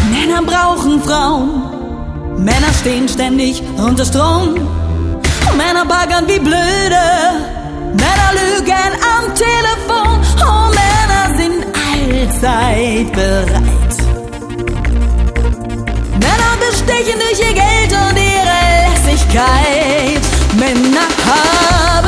Männer brauchen Frauen, Männer stehen ständig unter Strom. Männer baggern wie blöde, Männer lügen am Telefon. Oh, Männer sind allzeit bereit. Männer bestechen durch ihr Geld und ihre Lässigkeit. Männer haben